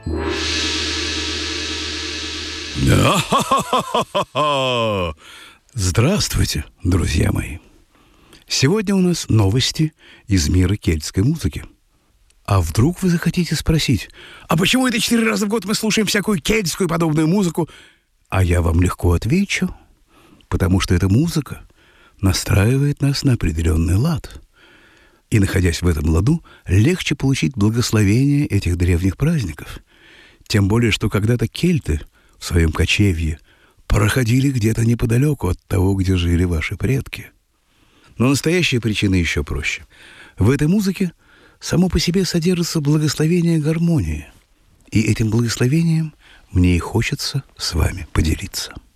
Здравствуйте, друзья мои! Сегодня у нас новости из мира кельтской музыки. А вдруг вы захотите спросить, а почему это 4 раза в год мы слушаем всякую кельтскую подобную музыку? А я вам легко отвечу, потому что эта музыка настраивает нас на определенный лад. И, находясь в этом ладу, легче получить благословение этих древних праздников. Тем более, что когда-то кельты в своем кочевье проходили где-то неподалеку от того, где жили ваши предки. Но настоящая причина еще проще. В этой музыке само по себе содержится благословение гармонии. И этим благословением мне и хочется с вами поделиться.